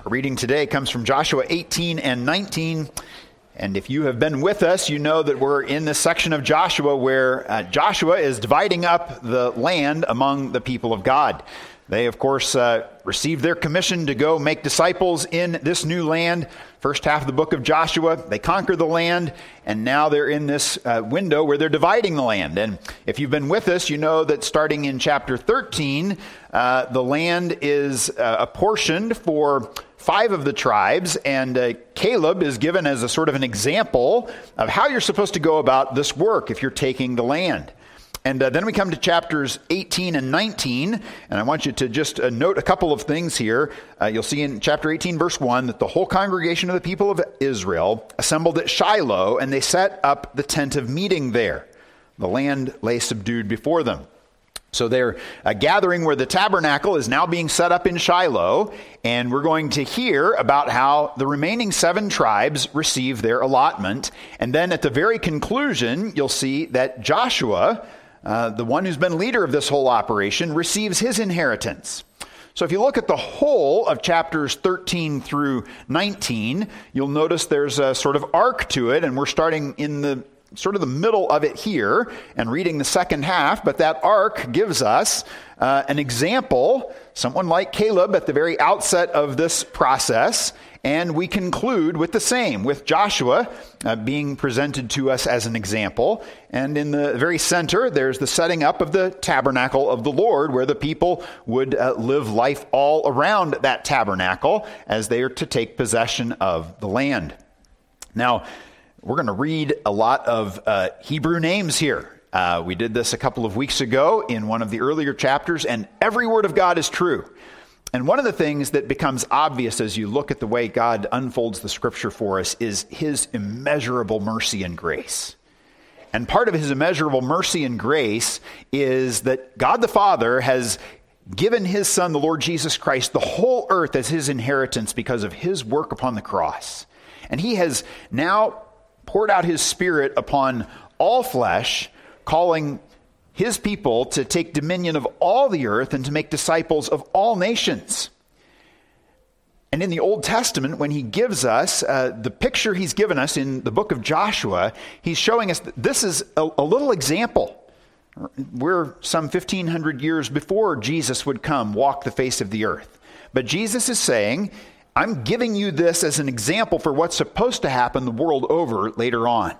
Our reading today comes from Joshua 18 and 19. And if you have been with us, you know that we're in this section of Joshua where Joshua is dividing up the land among the people of God. They, of course, received their commission to go make disciples in this new land. First half of the book of Joshua, they conquer the land, and now they're in this window where they're dividing the land. And if you've been with us, you know that starting in chapter 13, the land is apportioned for 5 of the tribes, and Caleb is given as a sort of an example of how you're supposed to go about this work if you're taking the land. And then we come to chapters 18 and 19, and I want you to just note a couple of things here. You'll see in chapter 18, verse 1, that the whole congregation of the people of Israel assembled at Shiloh, and they set up the tent of meeting there. The land lay subdued before them. So they're gathering where the tabernacle is now being set up in Shiloh, and we're going to hear about how the remaining 7 tribes receive their allotment. And then at the very conclusion, you'll see that Joshua, the one who's been leader of this whole operation, receives his inheritance. So if you look at the whole of chapters 13 through 19, you'll notice there's a sort of arc to it, and we're starting in the sort of the middle of it here and reading the second half, but that arc gives us an example, someone like Caleb at the very outset of this process, and we conclude with the same, with Joshua being presented to us as an example. And in the very center, there's the setting up of the tabernacle of the Lord, where the people would live life all around that tabernacle as they are to take possession of the land. Now, we're going to read a lot of Hebrew names here. We did this a couple of weeks ago in one of the earlier chapters, and every word of God is true. And one of the things that becomes obvious as you look at the way God unfolds the scripture for us is his immeasurable mercy and grace. And part of his immeasurable mercy and grace is that God the Father has given his Son, the Lord Jesus Christ, the whole earth as his inheritance because of his work upon the cross. And he has now poured out his Spirit upon all flesh, calling his people to take dominion of all the earth and to make disciples of all nations. And in the Old Testament, when he gives us the picture he's given us in the book of Joshua, he's showing us that this is a little example. We're some 1,500 years before Jesus would come walk the face of the earth. But Jesus is saying, I'm giving you this as an example for what's supposed to happen the world over later on.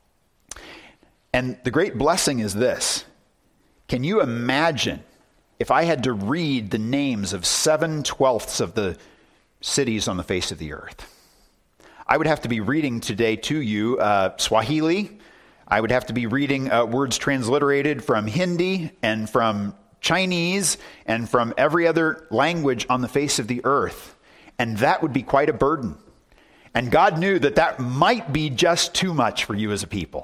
And the great blessing is this. Can you imagine if I had to read the names of 7/12 of the cities on the face of the earth? I would have to be reading today to you Swahili. I would have to be reading words transliterated from Hindi and from Chinese and from every other language on the face of the earth. And that would be quite a burden. And God knew that that might be just too much for you as a people.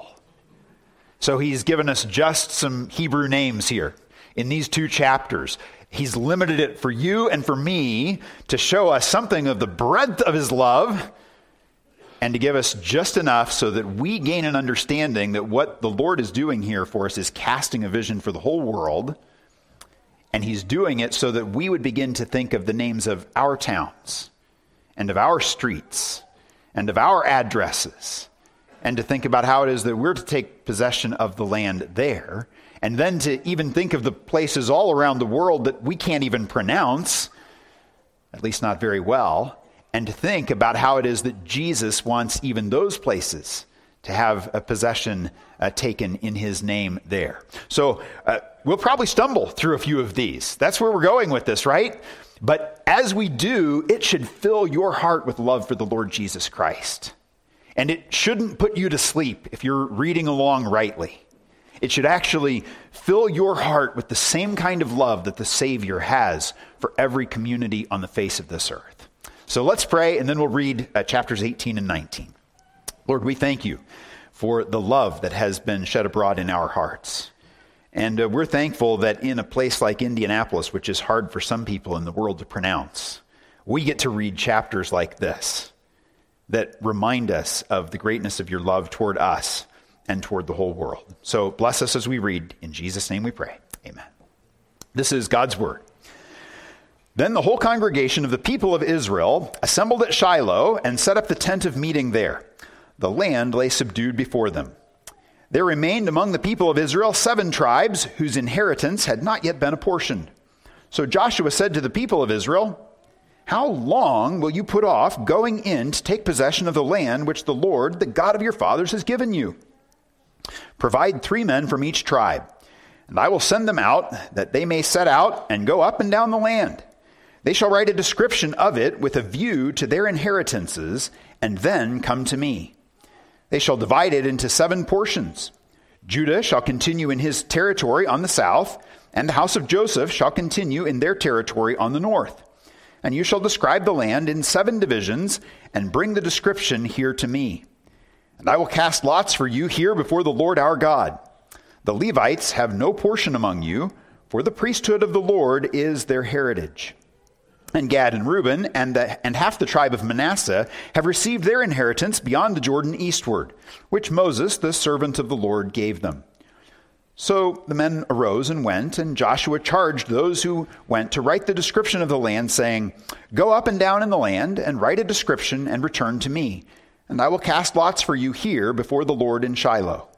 So he's given us just some Hebrew names here in these 2 chapters. He's limited it for you and for me to show us something of the breadth of his love and to give us just enough so that we gain an understanding that what the Lord is doing here for us is casting a vision for the whole world. And he's doing it so that we would begin to think of the names of our towns and of our streets and of our addresses, and to think about how it is that we're to take possession of the land there, and then to even think of the places all around the world that we can't even pronounce, at least not very well, and to think about how it is that Jesus wants even those places to have a possession taken in his name there. So we'll probably stumble through a few of these. That's where we're going with this, right? But as we do, it should fill your heart with love for the Lord Jesus Christ. And it shouldn't put you to sleep if you're reading along rightly. It should actually fill your heart with the same kind of love that the Savior has for every community on the face of this earth. So let's pray, and then we'll read chapters 18 and 19. Lord, we thank you for the love that has been shed abroad in our hearts. And we're thankful that in a place like Indianapolis, which is hard for some people in the world to pronounce, we get to read chapters like this that remind us of the greatness of your love toward us and toward the whole world. So bless us as we read. In Jesus' name we pray. Amen. This is God's word. Then the whole congregation of the people of Israel assembled at Shiloh and set up the tent of meeting there. The land lay subdued before them. There remained among the people of Israel 7 tribes whose inheritance had not yet been apportioned. So Joshua said to the people of Israel, "How long will you put off going in to take possession of the land which the Lord, the God of your fathers, has given you? Provide 3 men from each tribe, and I will send them out, that they may set out and go up and down the land. They shall write a description of it with a view to their inheritances, and then come to me. They shall divide it into 7 portions. Judah shall continue in his territory on the south, and the house of Joseph shall continue in their territory on the north. And you shall describe the land in 7 divisions, and bring the description here to me. And I will cast lots for you here before the Lord our God. The Levites have no portion among you, for the priesthood of the Lord is their heritage. And Gad and Reuben and half the tribe of Manasseh have received their inheritance beyond the Jordan eastward, which Moses, the servant of the Lord, gave them." So the men arose and went, and Joshua charged those who went to write the description of the land, saying, "Go up and down in the land, and write a description, and return to me, and I will cast lots for you here before the Lord in Shiloh."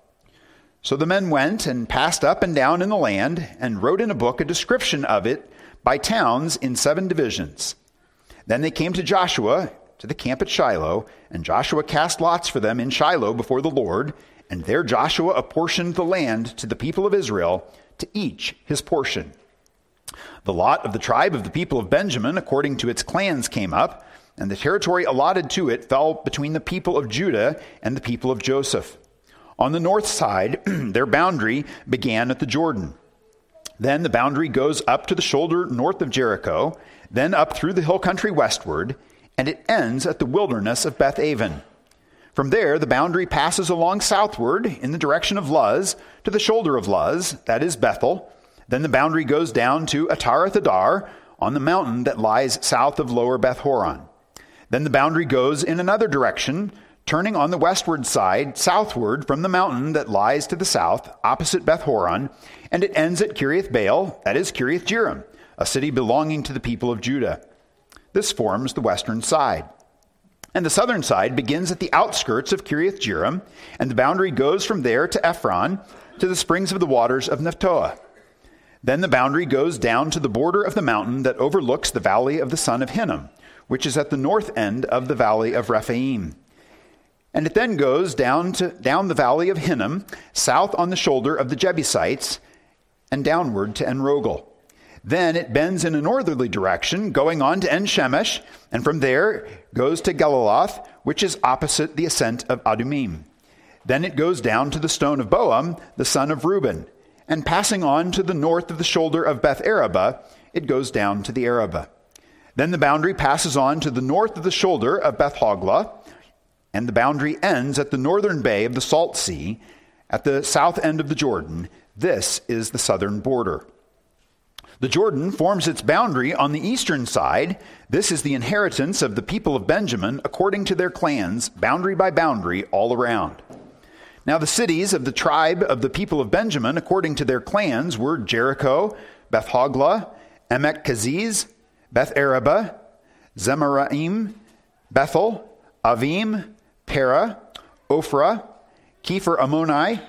So the men went and passed up and down in the land, and wrote in a book a description of it by towns in 7 divisions. Then they came to Joshua to the camp at Shiloh, and Joshua cast lots for them in Shiloh before the Lord, and there Joshua apportioned the land to the people of Israel, to each his portion. The lot of the tribe of the people of Benjamin, according to its clans, came up, and the territory allotted to it fell between the people of Judah and the people of Joseph. On the north side, their boundary began at the Jordan. Then the boundary goes up to the shoulder north of Jericho, then up through the hill country westward, and it ends at the wilderness of Beth-aven. From there, the boundary passes along southward in the direction of Luz to the shoulder of Luz, that is Bethel. Then the boundary goes down to Atarath Adar on the mountain that lies south of lower Beth Horon. Then the boundary goes in another direction, turning on the westward side, southward from the mountain that lies to the south, opposite Beth Horon, and it ends at Kiriath Baal, that is Kiriath Jearim, a city belonging to the people of Judah. This forms the western side. And the southern side begins at the outskirts of Kiriath Jearim, and the boundary goes from there to Ephron, to the springs of the waters of Nephtoah. Then the boundary goes down to the border of the mountain that overlooks the valley of the son of Hinnom, which is at the north end of the valley of Rephaim. And it then goes down the valley of Hinnom, south on the shoulder of the Jebusites, and downward to En-Rogel. Then it bends in a northerly direction, going on to En-Shemesh, and from there goes to Geliloth, which is opposite the ascent of Adumim. Then it goes down to the stone of Boam, the son of Reuben, and passing on to the north of the shoulder of Beth Araba, it goes down to the Araba. Then the boundary passes on to the north of the shoulder of Beth Hoglah, and the boundary ends at the northern bay of the Salt Sea, at the south end of the Jordan. This is the southern border. The Jordan forms its boundary on the eastern side. This is the inheritance of the people of Benjamin according to their clans, boundary by boundary, all around. Now the cities of the tribe of the people of Benjamin according to their clans were Jericho, Beth Hoglah, Emek Keziz, Beth Araba, Zemaraim, Bethel, Avim, Pera, Ophrah, Kepher Ammoni,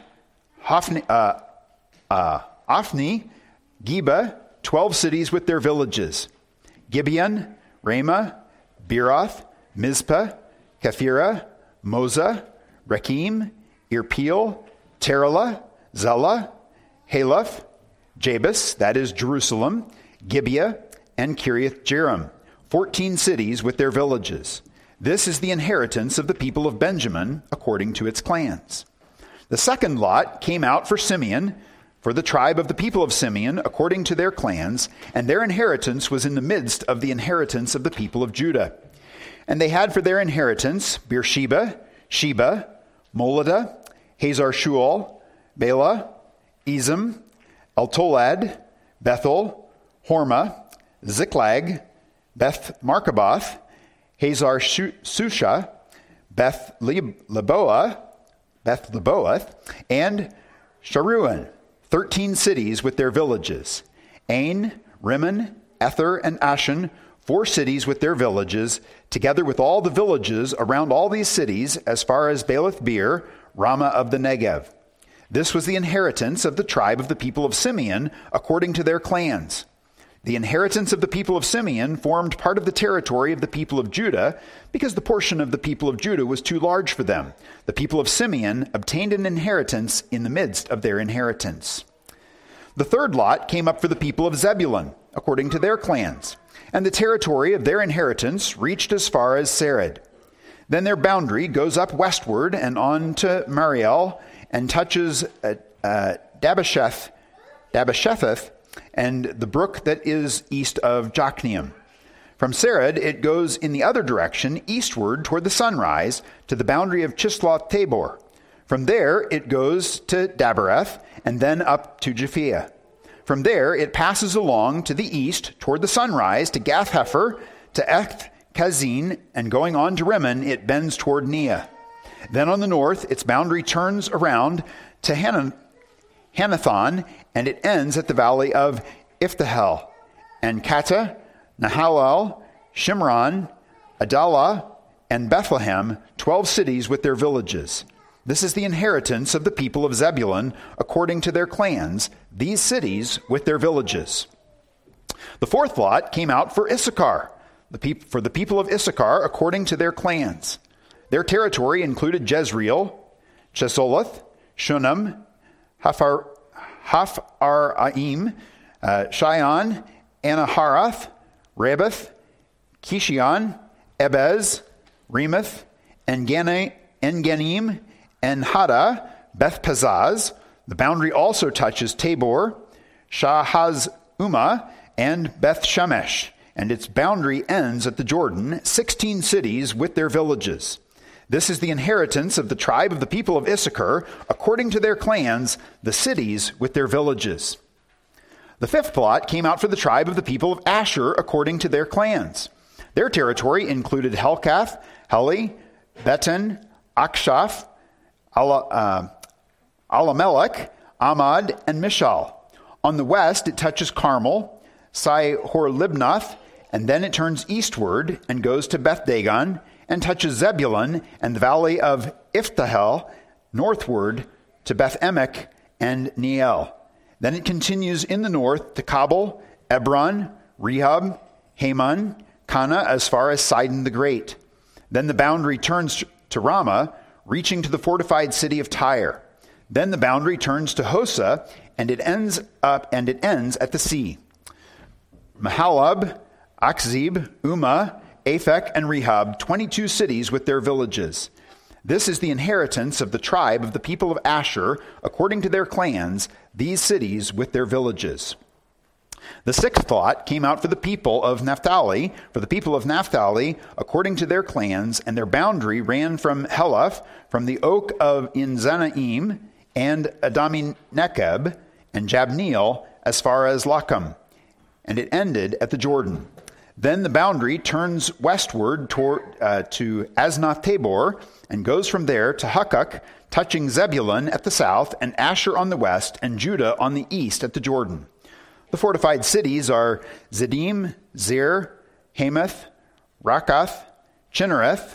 Ophni, Geba, 12 cities with their villages, Gibeon, Ramah, Beeroth, Mizpah, Kephirah, Moza, Rekem, Irpeel, Terah, Zelah, Haleph, Jabus, that is Jerusalem, Gibeah, and Kiriath Jearim, 14 cities with their villages. This is the inheritance of the people of Benjamin according to its clans. The second lot came out for Simeon, for the tribe of the people of Simeon according to their clans, and their inheritance was in the midst of the inheritance of the people of Judah. And they had for their inheritance Beersheba, Sheba, Moladah, Hazar Shual, Bela, Ezem, Eltolad, Bethel, Hormah, Ziklag, Beth Markaboth, Hazar Susha, Beth Leboath, and Sharuan, 13 cities with their villages, Ain, Rimmon, Ether and Ashan, 4 cities with their villages, together with all the villages around all these cities, as far as Baalath Beer, Ramah of the Negev. This was the inheritance of the tribe of the people of Simeon, according to their clans. The inheritance of the people of Simeon formed part of the territory of the people of Judah, because the portion of the people of Judah was too large for them. The people of Simeon obtained an inheritance in the midst of their inheritance. The third lot came up for the people of Zebulun, according to their clans, and the territory of their inheritance reached as far as Sarid. Then their boundary goes up westward and on to Mariel, and touches Dabashetheth, and the brook that is east of Jokneam. From Sarid, it goes in the other direction, eastward toward the sunrise, to the boundary of Chisloth Tabor. From there, it goes to Dabereth, and then up to Japhia. From there, it passes along to the east toward the sunrise, to Gath-Hepher, to Eth Kazin, and going on to Rimmon, it bends toward Neah. Then on the north, its boundary turns around to Hanathon, and it ends at the valley of Iftahel, and Kata, Nahalal, Shimron, Adalah, and Bethlehem, 12 cities with their villages. This is the inheritance of the people of Zebulun, according to their clans, these cities with their villages. The fourth lot came out for Issachar, for the people of Issachar, according to their clans. Their territory included Jezreel, Chesoloth, Shunem, Hapharaim, Shion, Anaharath, Rebath, Kishion, Ebez, Remoth, Enganim, and Hada, Beth-Pazaz. The boundary also touches Tabor, Shahaz-Umah, and Beth-Shemesh, and its boundary ends at the Jordan, 16 cities with their villages. This is the inheritance of the tribe of the people of Issachar, according to their clans, the cities with their villages. The fifth lot came out for the tribe of the people of Asher, according to their clans. Their territory included Helkath, Heli, Beten, Akshaph, Alamelech, Amad, and Mishal. On the west, it touches Carmel, Sai-Hor-Libnath, and then it turns eastward and goes to Beth-Dagon, and touches Zebulun and the valley of Iftahel, northward to Beth-Emek and Neiel. Then it continues in the north to Kabul, Ebron, Rehob, Haman, Cana, as far as Sidon the Great. Then the boundary turns to Ramah, reaching to the fortified city of Tyre. Then the boundary turns to Hosa, and it ends at the sea. Mahalab, Akzib, Umah, Aphek, and Rehob, 22 cities with their villages. This is the inheritance of the tribe of the people of Asher, according to their clans, these cities with their villages. The sixth lot came out for the people of Naphtali, according to their clans, and their boundary ran from Heleph, from the oak of Inzanaim, and Adami-Nekeb, and Jabneel, as far as Lacham, and it ended at the Jordan. Then the boundary turns westward to Asnath Tabor, and goes from there to Hukkok, touching Zebulun at the south, and Asher on the west, and Judah on the east at the Jordan. The fortified cities are Ziddim, Zir, Hamath, Rakath, Chinnereth,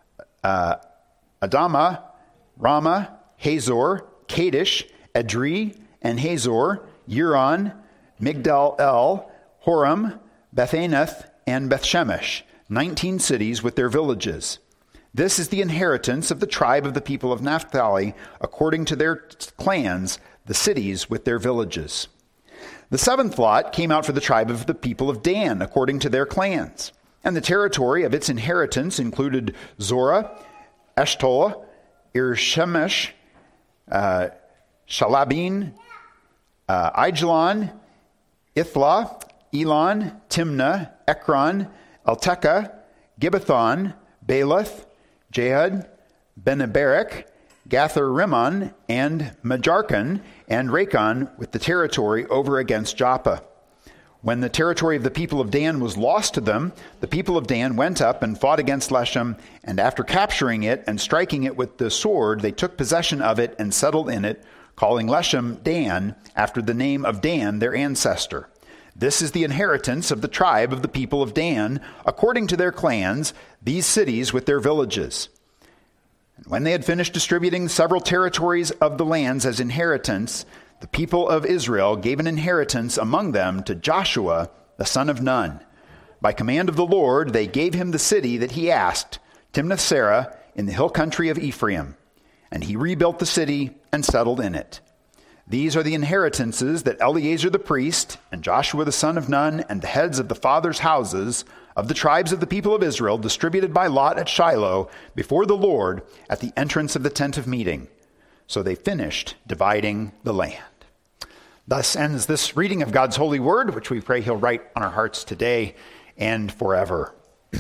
Adamah, Ramah, Hazor, Kadesh, Edrei, and Hazor, Huron, Migdal-El, Horam, Bethanath, and Bethshemesh, 19 cities with their villages. This is the inheritance of the tribe of the people of Naphtali, according to their clans, the cities with their villages. The seventh lot came out for the tribe of the people of Dan, according to their clans. And the territory of its inheritance included Zorah, Eshtaol, Irshemesh, Shalabin, Aijalon, Ithla, Elon, Timnah, Ekron, Eltekeh, Gibbethon, Baalath, Jehud, Beneberek, Gather-Rimmon, and Majarkan, and Rakon, with the territory over against Joppa. When the territory of the people of Dan was lost to them, the people of Dan went up and fought against Leshem, and after capturing it and striking it with the sword, they took possession of it and settled in it, calling Leshem Dan, after the name of Dan, their ancestor. This is the inheritance of the tribe of the people of Dan, according to their clans, these cities with their villages. And when they had finished distributing several territories of the lands as inheritance, the people of Israel gave an inheritance among them to Joshua, the son of Nun. By command of the Lord, they gave him the city that he asked, Timnath-Serah, in the hill country of Ephraim. And he rebuilt the city and settled in it. These are the inheritances that Eleazar the priest and Joshua the son of Nun and the heads of the fathers' houses of the tribes of the people of Israel distributed by lot at Shiloh before the Lord at the entrance of the tent of meeting. So they finished dividing the land. Thus ends this reading of God's holy word, which we pray he'll write on our hearts today and forever.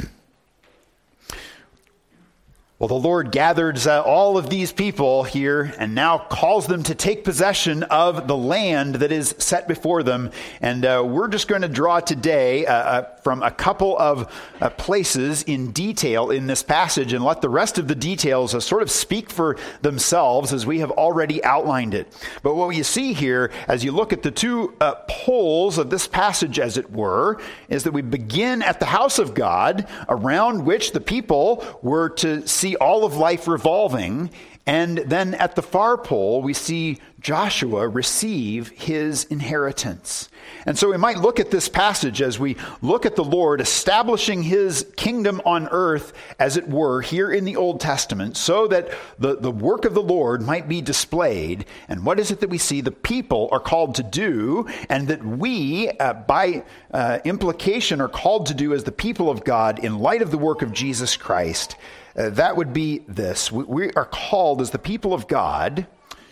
Well, the Lord gathered all of these people here and now calls them to take possession of the land that is set before them. And we're just going to draw today from a couple of places in detail in this passage and let the rest of the details sort of speak for themselves as we have already outlined it. But what you see here, as you look at the two poles of this passage, as it were, is that we begin at the house of God, around which the people were to see all of life revolving, and then at the far pole we see Joshua receive his inheritance. And so we might look at this passage as we look at the Lord establishing his kingdom on earth, as it were, here in the Old Testament, so that the work of the Lord might be displayed. And what is it that we see the people are called to do, and that we, by implication, are called to do as the people of God in light of the work of Jesus Christ? That would be this. We are called as the people of God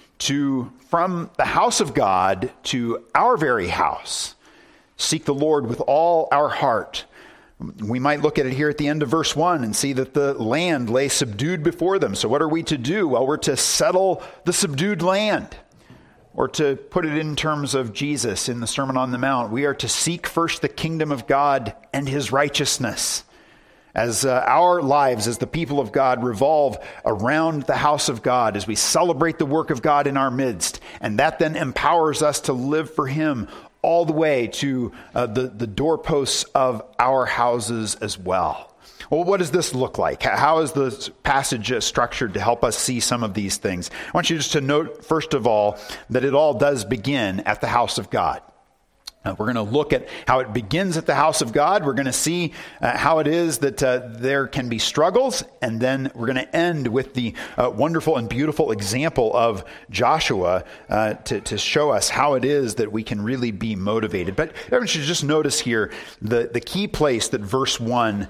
to, from the house of God to our very house, seek the Lord with all our heart. We might look at it here at the end of verse 1 and see that the land lay subdued before them. So what are we to do? Well, we're to settle the subdued land. Or to put it in terms of Jesus in the Sermon on the Mount, we are to seek first the kingdom of God and his righteousness. As our lives as the people of God revolve around the house of God, as we celebrate the work of God in our midst, and that then empowers us to live for him all the way to the doorposts of our houses as well. Well, what does this look like? How is the passage structured to help us see some of these things? I want you just to note, first of all, that it all does begin at the house of God. We're going to look at how it begins at the house of God. We're going to see how it is that there can be struggles. And then we're going to end with the wonderful and beautiful example of Joshua to show us how it is that we can really be motivated. But everyone should just notice here the key place that verse 1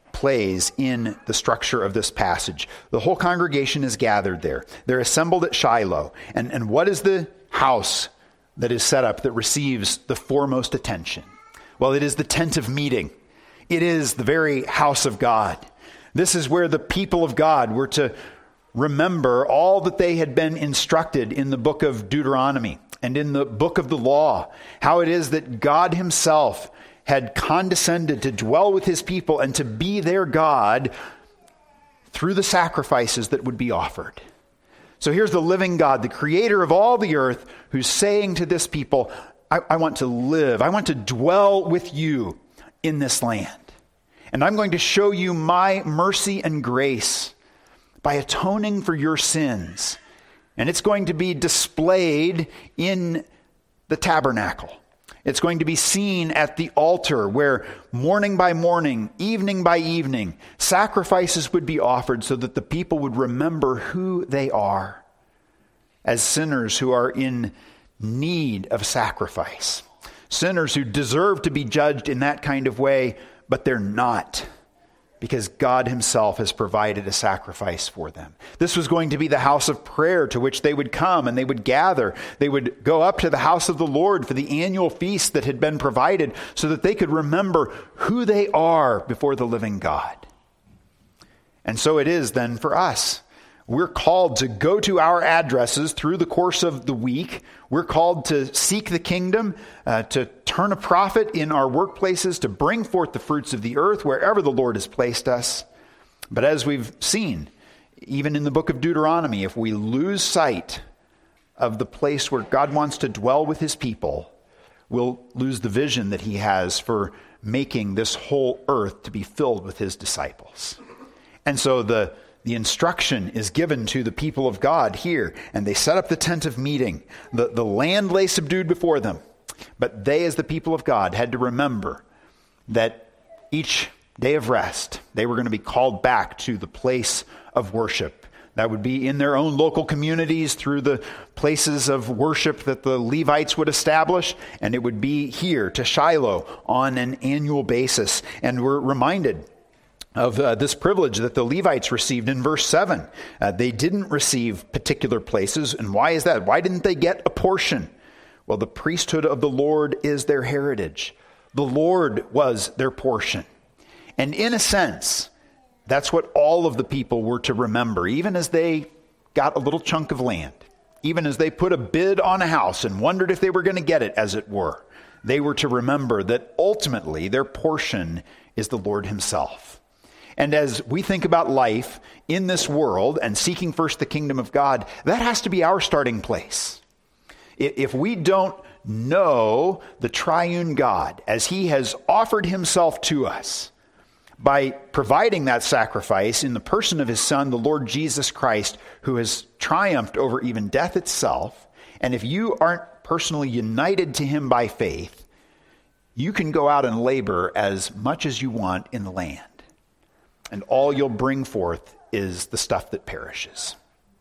plays in the structure of this passage. The whole congregation is gathered there. They're assembled at Shiloh. And what is the house that is set up that receives the foremost attention? Well, it is the tent of meeting. It is the very house of God. This is where the people of God were to remember all that they had been instructed in the book of Deuteronomy and in the book of the law, how it is that God himself had condescended to dwell with his people and to be their God through the sacrifices that would be offered. So here's the living God, the creator of all the earth, who's saying to this people, I want to live, I want to dwell with you in this land. And I'm going to show you my mercy and grace by atoning for your sins. And it's going to be displayed in the tabernacle. It's going to be seen at the altar where morning by morning, evening by evening, sacrifices would be offered so that the people would remember who they are as sinners who are in need of sacrifice. Sinners who deserve to be judged in that kind of way, but they're not, because God himself has provided a sacrifice for them. This was going to be the house of prayer to which they would come and they would gather. They would go up to the house of the Lord for the annual feast that had been provided so that they could remember who they are before the living God. And so it is then for us. We're called to go to our addresses through the course of the week. We're called to seek the kingdom, to turn a profit in our workplaces, to bring forth the fruits of the earth wherever the Lord has placed us. But as we've seen, even in the book of Deuteronomy, if we lose sight of the place where God wants to dwell with his people, will lose the vision that he has for making this whole earth to be filled with his disciples. And so the instruction is given to the people of God here, and they set up the tent of meeting. The land lay subdued before them, but they, as the people of God, had to remember that each day of rest, they were going to be called back to the place of worship. That would be in their own local communities through the places of worship that the Levites would establish, and it would be here to Shiloh on an annual basis. And we're reminded of this privilege that the Levites received in verse 7. They didn't receive particular places, and why is that? Why didn't they get a portion? Well, the priesthood of the Lord is their heritage. The Lord was their portion. And in a sense, that's what all of the people were to remember, even as they got a little chunk of land, even as they put a bid on a house and wondered if they were going to get it, as it were. They were to remember that ultimately their portion is the Lord himself. And as we think about life in this world and seeking first the kingdom of God, that has to be our starting place. If we don't know the triune God as he has offered himself to us, by providing that sacrifice in the person of his Son, the Lord Jesus Christ, who has triumphed over even death itself. And if you aren't personally united to him by faith, you can go out and labor as much as you want in the land. And all you'll bring forth is the stuff that perishes.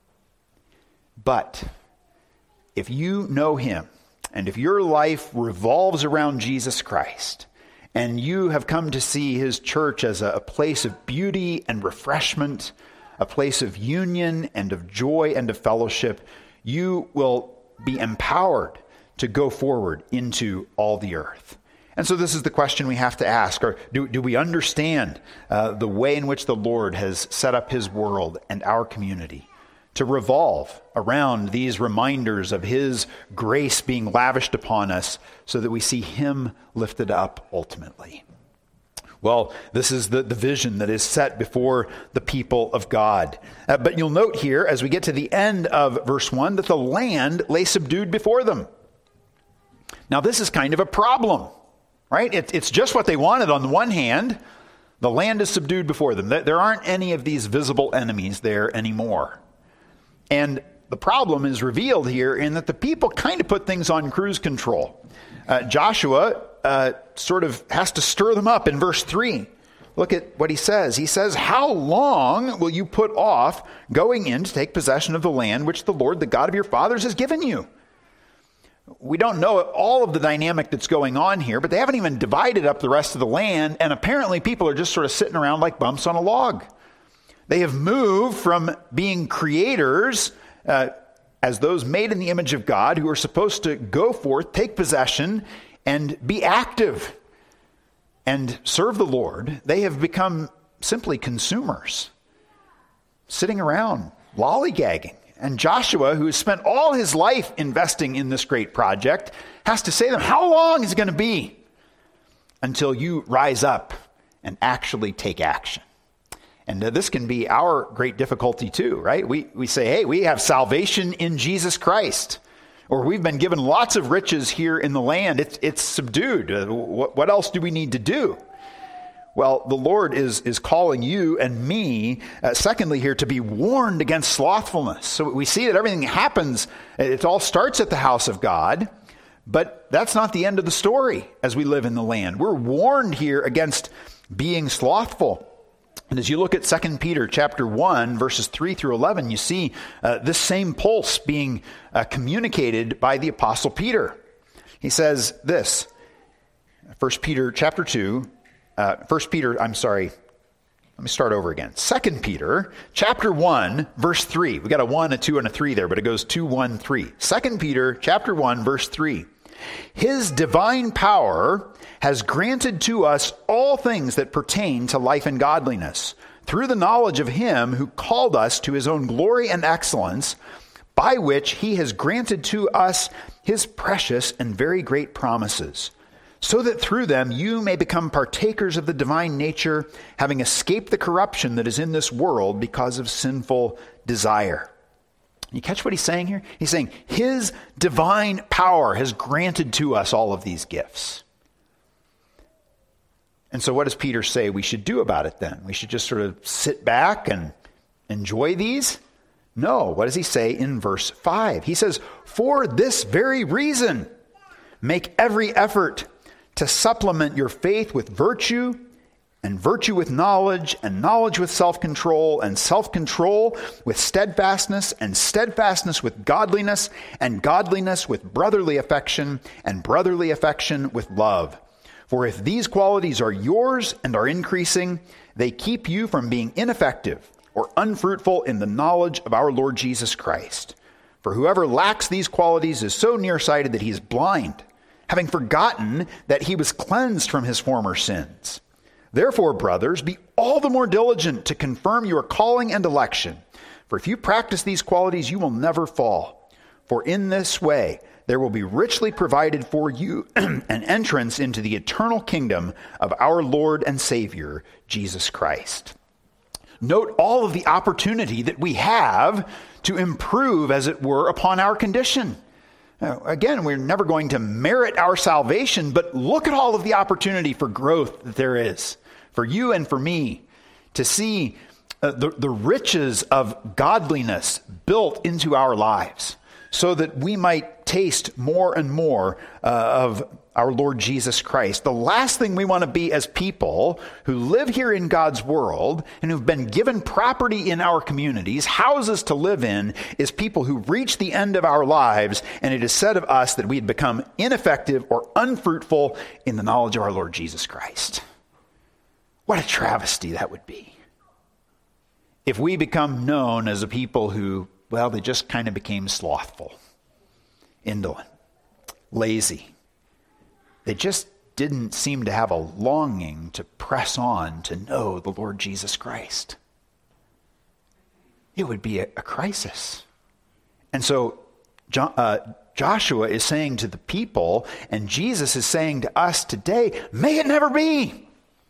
But if you know him, and if your life revolves around Jesus Christ, and you have come to see his church as a place of beauty and refreshment, a place of union and of joy and of fellowship, you will be empowered to go forward into all the earth. And so this is the question we have to ask. Or do we understand the way in which the Lord has set up his world and our community to revolve around these reminders of his grace being lavished upon us so that we see him lifted up ultimately? Well, this is the vision that is set before the people of God. But you'll note here, as we get to the end of verse 1, that the land lay subdued before them. Now, this is kind of a problem, right? It's just what they wanted on the one hand. The land is subdued before them. There aren't any of these visible enemies there anymore. And the problem is revealed here in that the people kind of put things on cruise control. Joshua sort of has to stir them up in verse 3. Look at what he says. He says, "How long will you put off going in to take possession of the land which the Lord, the God of your fathers, has given you?" We don't know all of the dynamic that's going on here, but they haven't even divided up the rest of the land, and apparently people are just sort of sitting around like bumps on a log. They have moved from being creators as those made in the image of God who are supposed to go forth, take possession, and be active and serve the Lord. They have become simply consumers, sitting around, lollygagging. And Joshua, who has spent all his life investing in this great project, has to say to them, how long is it going to be until you rise up and actually take action? And this can be our great difficulty too, right? We say, hey, we have salvation in Jesus Christ. Or we've been given lots of riches here in the land. It's subdued. What else do we need to do? Well, the Lord is calling you and me, secondly here, to be warned against slothfulness. So we see that everything happens, it all starts at the house of God, but that's not the end of the story as we live in the land. We're warned here against being slothful. And as you look at 2 Peter chapter 1, verses 3 through 11, you see this same pulse being communicated by the Apostle Peter. He says this, 2 Peter, chapter 1, verse 3. We got a 1, a 2, and a 3 there, but it goes 2, 1, 3. 2 Peter chapter 1, verse 3. His divine power has granted to us all things that pertain to life and godliness, through the knowledge of him who called us to his own glory and excellence, by which he has granted to us his precious and very great promises, so that through them you may become partakers of the divine nature, having escaped the corruption that is in this world because of sinful desire. You catch what he's saying here? He's saying his divine power has granted to us all of these gifts. And so what does Peter say we should do about it then? We should just sort of sit back and enjoy these? No. What does he say in verse 5? He says, for this very reason, make every effort to supplement your faith with virtue, and virtue with knowledge, and knowledge with self-control, and self-control with steadfastness, and steadfastness with godliness, and godliness with brotherly affection, and brotherly affection with love. For if these qualities are yours and are increasing, they keep you from being ineffective or unfruitful in the knowledge of our Lord Jesus Christ. For whoever lacks these qualities is so nearsighted that he is blind, having forgotten that he was cleansed from his former sins. Therefore, brothers, be all the more diligent to confirm your calling and election. For if you practice these qualities, you will never fall. For in this way, there will be richly provided for you an entrance into the eternal kingdom of our Lord and Savior, Jesus Christ. Note all of the opportunity that we have to improve, as it were, upon our condition. Now, again, we're never going to merit our salvation, but look at all of the opportunity for growth that there is for you and for me to see the riches of godliness built into our lives so that we might taste more and more of our Lord Jesus Christ. The last thing we want to be as people who live here in God's world and who've been given property in our communities, houses to live in, is people who reach the end of our lives and it is said of us that we had become ineffective or unfruitful in the knowledge of our Lord Jesus Christ. What a travesty that would be. If we become known as a people who, well, they just kind of became slothful, indolent, lazy. They just didn't seem to have a longing to press on to know the Lord Jesus Christ. It would be a crisis. And so Joshua is saying to the people, and Jesus is saying to us today, may it never be.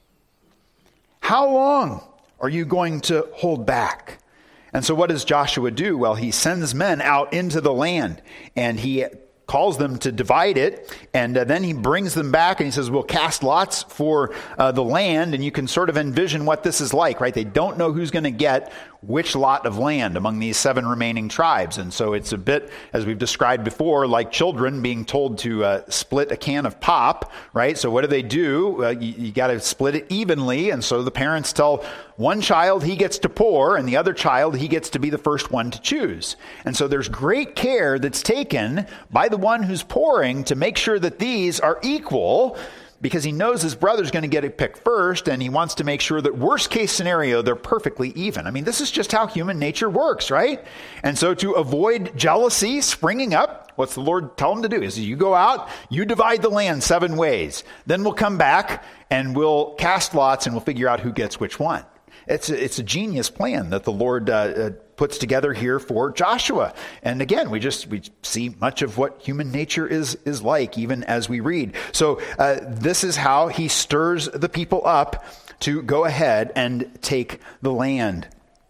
How long are you going to hold back? And so what does Joshua do? Well, he sends men out into the land, and he calls them to divide it, and then he brings them back and he says, we'll cast lots for the land, and you can sort of envision what this is like, right? They don't know who's going to get which lot of land among these 7 remaining tribes. And so it's a bit, as we've described before, like children being told to split a can of pop, right? So what do? You got to split it evenly, and so the parents tell one child he gets to pour, and the other child he gets to be the first one to choose. And so there's great care that's taken by the one who's pouring to make sure that these are equal, because he knows his brother's going to get it picked first, and he wants to make sure that worst case scenario, they're perfectly even. I mean, this is just how human nature works, right? And so to avoid jealousy springing up, what's the Lord tell him to do? Is you go out, you divide the land 7 ways. Then we'll come back and we'll cast lots and we'll figure out who gets which one. It's a genius plan that the Lord puts together here for Joshua. And again, we see much of what human nature is like, even as we read. So this is how he stirs the people up to go ahead and take the land.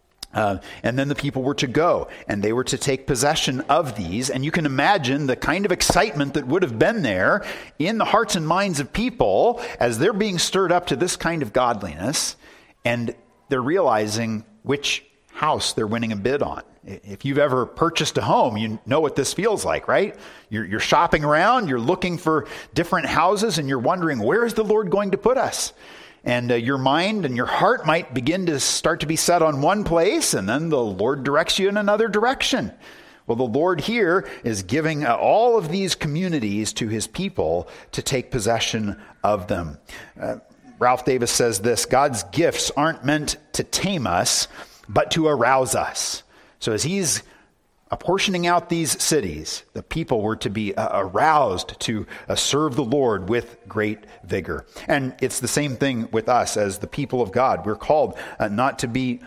And then the people were to go, and they were to take possession of these. And you can imagine the kind of excitement that would have been there in the hearts and minds of people as they're being stirred up to this kind of godliness. And they're realizing which house they're winning a bid on. If you've ever purchased a home, you know what this feels like, right? You're shopping around, you're looking for different houses, and you're wondering, where is the Lord going to put us? And your mind and your heart might begin to start to be set on one place, and then the Lord directs you in another direction. Well, the Lord here is giving all of these communities to his people to take possession of them. Ralph Davis says this: God's gifts aren't meant to tame us, but to arouse us. So as he's apportioning out these cities, the people were to be aroused to serve the Lord with great vigor. And it's the same thing with us as the people of God. We're called not to be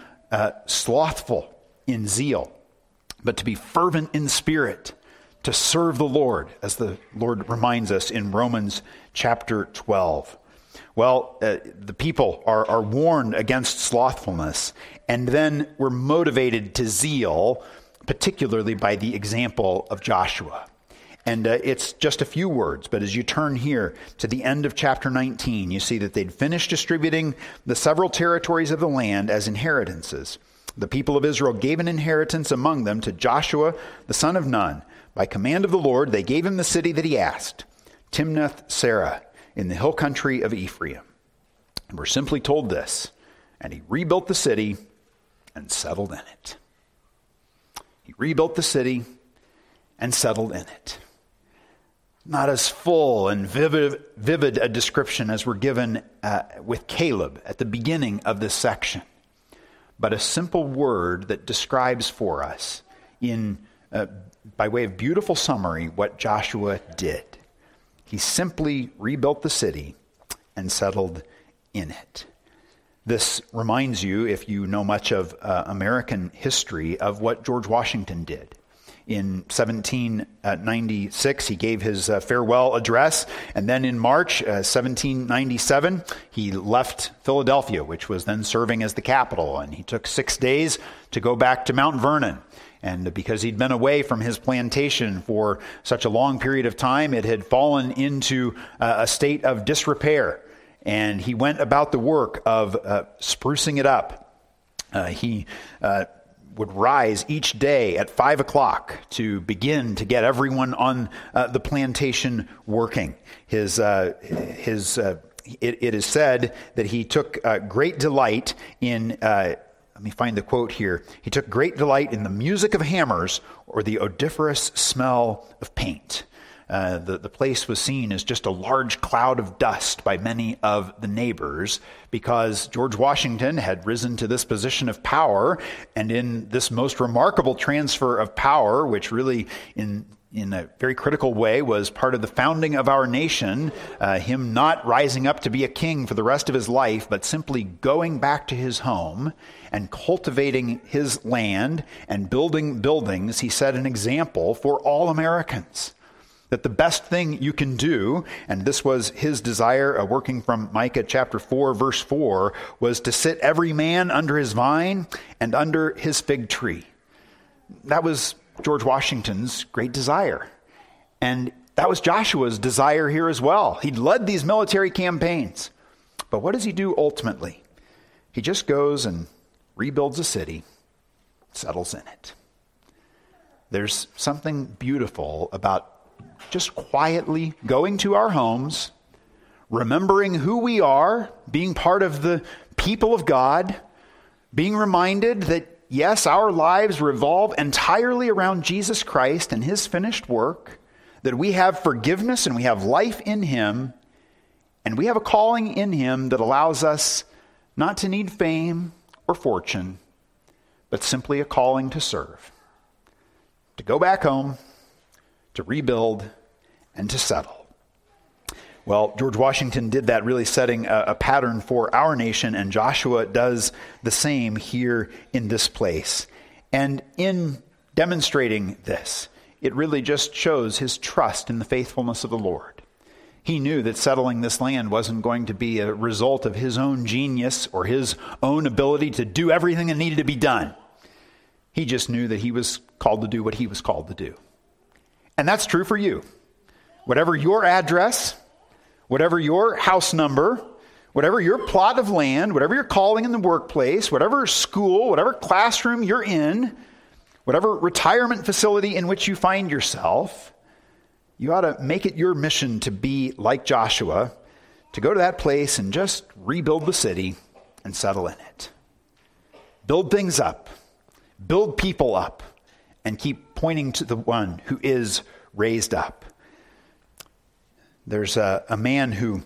slothful in zeal, but to be fervent in spirit, to serve the Lord, as the Lord reminds us in Romans chapter 12. Well, the people are warned against slothfulness, and then we're motivated to zeal particularly by the example of Joshua. And it's just a few words, but as you turn here to the end of chapter 19, you see that they'd finished distributing the several territories of the land as inheritances. The people of Israel gave an inheritance among them to Joshua, the son of Nun. By command of the Lord, they gave him the city that he asked, Timnath-Serah, in the hill country of Ephraim. And we're simply told this, and he rebuilt the city and settled in it. He rebuilt the city and settled in it. Not as full and vivid a description as we're given with Caleb at the beginning of this section, but a simple word that describes for us by way of beautiful summary what Joshua did. He simply rebuilt the city and settled in it. This reminds you, if you know much of American history, of what George Washington did. In 1796, he gave his farewell address, and then in March 1797, he left Philadelphia, which was then serving as the capital, and he took 6 days to go back to Mount Vernon. And because he'd been away from his plantation for such a long period of time, it had fallen into a state of disrepair, and he went about the work of sprucing it up. He would rise each day at 5 o'clock to begin to get everyone on the plantation working. It is said that he took great delight in, let me find the quote here, he took great delight in the music of hammers or the odoriferous smell of paint. The place was seen as just a large cloud of dust by many of the neighbors because George Washington had risen to this position of power, and in this most remarkable transfer of power, which really in a very critical way was part of the founding of our nation, him not rising up to be a king for the rest of his life, but simply going back to his home and cultivating his land and building buildings, he set an example for all Americans. That the best thing you can do, and this was his desire, working from Micah chapter 4, verse 4, was to sit every man under his vine and under his fig tree. That was George Washington's great desire. And that was Joshua's desire here as well. He'd led these military campaigns. But what does he do ultimately? He just goes and rebuilds a city, settles in it. There's something beautiful about just quietly going to our homes, remembering who we are, being part of the people of God, being reminded that, yes, our lives revolve entirely around Jesus Christ and his finished work, that we have forgiveness and we have life in him, and we have a calling in him that allows us not to need fame or fortune, but simply a calling to serve, to go back home, to rebuild, and to settle. Well, George Washington did that, really setting a pattern for our nation, and Joshua does the same here in this place. And in demonstrating this, it really just shows his trust in the faithfulness of the Lord. He knew that settling this land wasn't going to be a result of his own genius or his own ability to do everything that needed to be done. He just knew that he was called to do what he was called to do. And that's true for you. Whatever your address, whatever your house number, whatever your plot of land, whatever your calling in the workplace, whatever school, whatever classroom you're in, whatever retirement facility in which you find yourself, you ought to make it your mission to be like Joshua, to go to that place and just rebuild the city and settle in it. Build things up, build people up, and keep pointing to the one who is raised up. There's a man who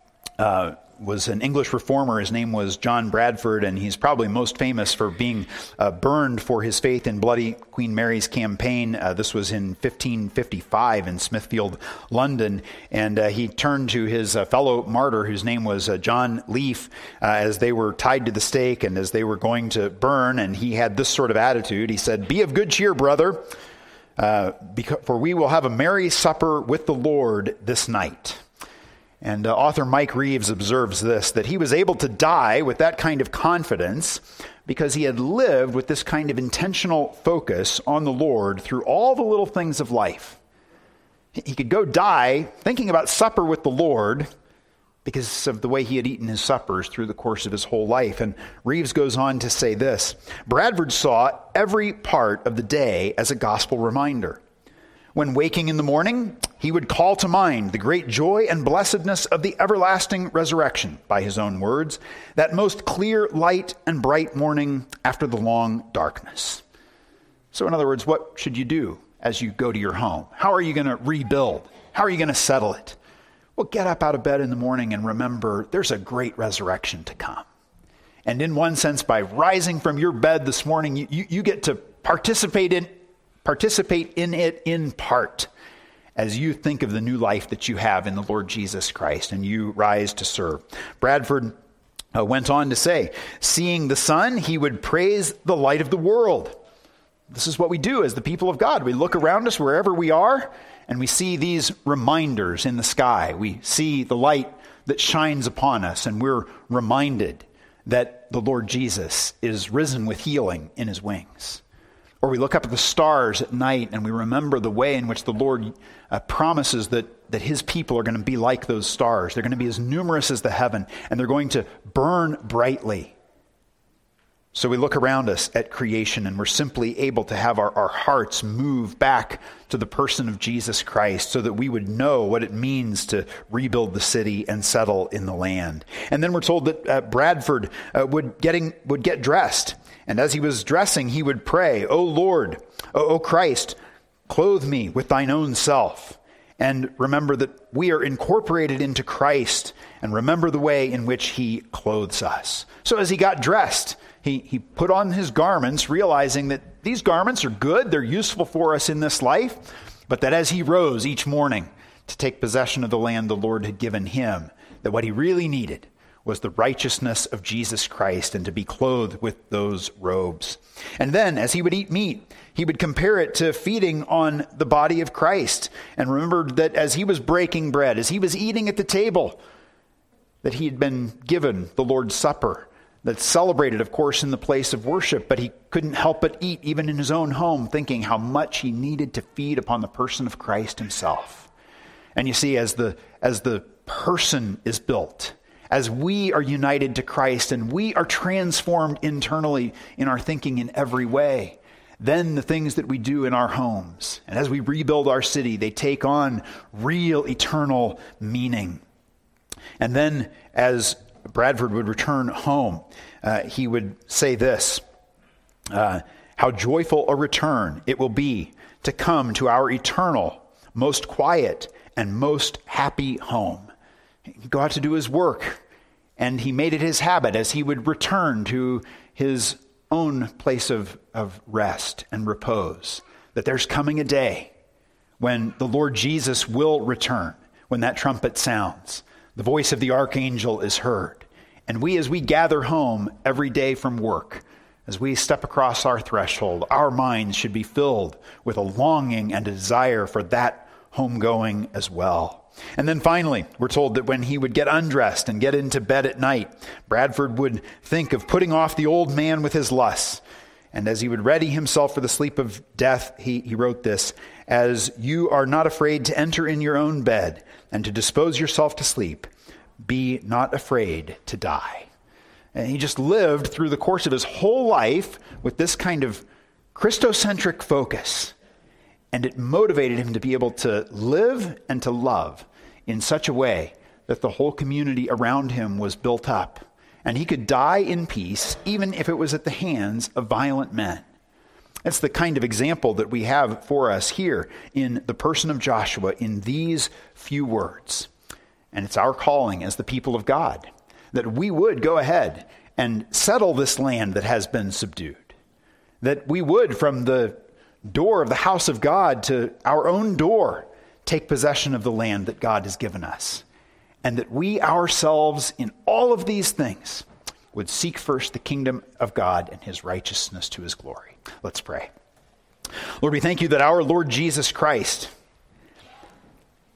was an English reformer. His name was John Bradford, and he's probably most famous for being burned for his faith in Bloody Queen Mary's campaign. This was in 1555 in Smithfield, London, and he turned to his fellow martyr, whose name was John Leaf, as they were tied to the stake and as they were going to burn, and he had this sort of attitude. He said, "Be of good cheer, brother, for we will have a merry supper with the Lord this night." And author Mike Reeves observes this, that he was able to die with that kind of confidence because he had lived with this kind of intentional focus on the Lord through all the little things of life. He could go die thinking about supper with the Lord because of the way he had eaten his suppers through the course of his whole life. And Reeves goes on to say this: Bradford saw every part of the day as a gospel reminder. When waking in the morning, he would call to mind the great joy and blessedness of the everlasting resurrection, by his own words, that most clear light and bright morning after the long darkness. So in other words, what should you do as you go to your home? How are you going to rebuild? How are you going to settle it? Well, get up out of bed in the morning and remember there's a great resurrection to come. And in one sense, by rising from your bed this morning, you get to participate in it in part as you think of the new life that you have in the Lord Jesus Christ and you rise to serve. Bradford went on to say, seeing the sun, he would praise the light of the world. This is what we do as the people of God. We look around us wherever we are, and we see these reminders in the sky. We see the light that shines upon us, and we're reminded that the Lord Jesus is risen with healing in his wings. Or we look up at the stars at night and we remember the way in which the Lord promises that his people are going to be like those stars. They're going to be as numerous as the heaven, and they're going to burn brightly. So we look around us at creation and we're simply able to have our hearts move back to the person of Jesus Christ so that we would know what it means to rebuild the city and settle in the land. And then we're told that Bradford would get dressed. And as he was dressing, he would pray, O Lord, O Christ, clothe me with thine own self. And remember that we are incorporated into Christ, and remember the way in which he clothes us. So as he got dressed, he put on his garments, realizing that these garments are good, they're useful for us in this life, but that as he rose each morning to take possession of the land the Lord had given him, that what he really needed was the righteousness of Jesus Christ and to be clothed with those robes. And then as he would eat meat, he would compare it to feeding on the body of Christ, and remembered that as he was breaking bread, as he was eating at the table, that he had been given the Lord's Supper, that's celebrated, of course, in the place of worship, but he couldn't help but eat even in his own home, thinking how much he needed to feed upon the person of Christ himself. And you see, as the person is built, as we are united to Christ and we are transformed internally in our thinking in every way, then the things that we do in our homes, and as we rebuild our city, they take on real eternal meaning. And then as Bradford would return home, he would say this, how joyful a return it will be to come to our eternal, most quiet, and most happy home. He'd go out to do his work, and he made it his habit as he would return to his own place of rest and repose, that there's coming a day when the Lord Jesus will return, when that trumpet sounds. The voice of the archangel is heard. And we, as we gather home every day from work, as we step across our threshold, our minds should be filled with a longing and a desire for that homegoing as well. And then finally, we're told that when he would get undressed and get into bed at night, Bradford would think of putting off the old man with his lusts. And as he would ready himself for the sleep of death, he wrote this, as you are not afraid to enter in your own bed and to dispose yourself to sleep, be not afraid to die. And he just lived through the course of his whole life with this kind of Christocentric focus. And it motivated him to be able to live and to love in such a way that the whole community around him was built up. And he could die in peace, even if it was at the hands of violent men. It's the kind of example that we have for us here in the person of Joshua in these few words. And it's our calling as the people of God that we would go ahead and settle this land that has been subdued. That we would, from the door of the house of God to our own door, take possession of the land that God has given us. And that we ourselves, in all of these things, would seek first the kingdom of God and his righteousness to his glory. Let's pray. Lord, we thank you that our Lord Jesus Christ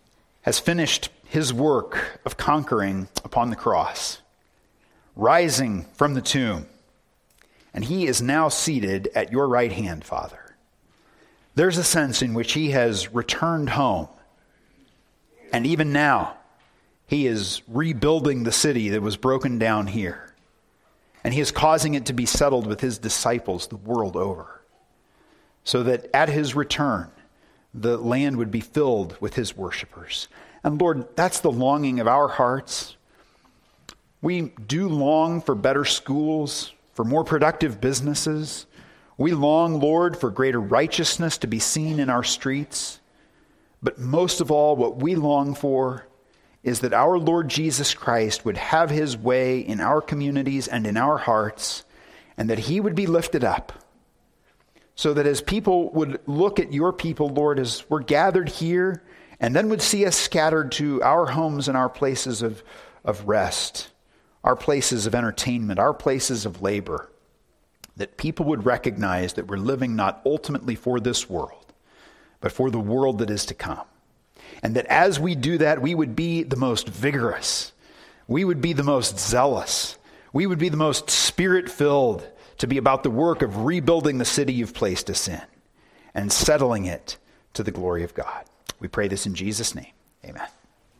has finished his work of conquering upon the cross, rising from the tomb, and he is now seated at your right hand, Father. There's a sense in which he has returned home, and even now, he is rebuilding the city that was broken down here, and he is causing it to be settled with his disciples the world over, so that at his return, the land would be filled with his worshipers. And Lord, that's the longing of our hearts. We do long for better schools, for more productive businesses. We long, Lord, for greater righteousness to be seen in our streets. But most of all, what we long for is that our Lord Jesus Christ would have his way in our communities and in our hearts, and that he would be lifted up, so that as people would look at your people, Lord, as we're gathered here, and then would see us scattered to our homes and our places of rest, our places of entertainment, our places of labor, that people would recognize that we're living not ultimately for this world, but for the world that is to come. And that as we do that, we would be the most vigorous. We would be the most zealous. We would be the most spirit-filled to be about the work of rebuilding the city you've placed us in and settling it to the glory of God. We pray this in Jesus' name. Amen.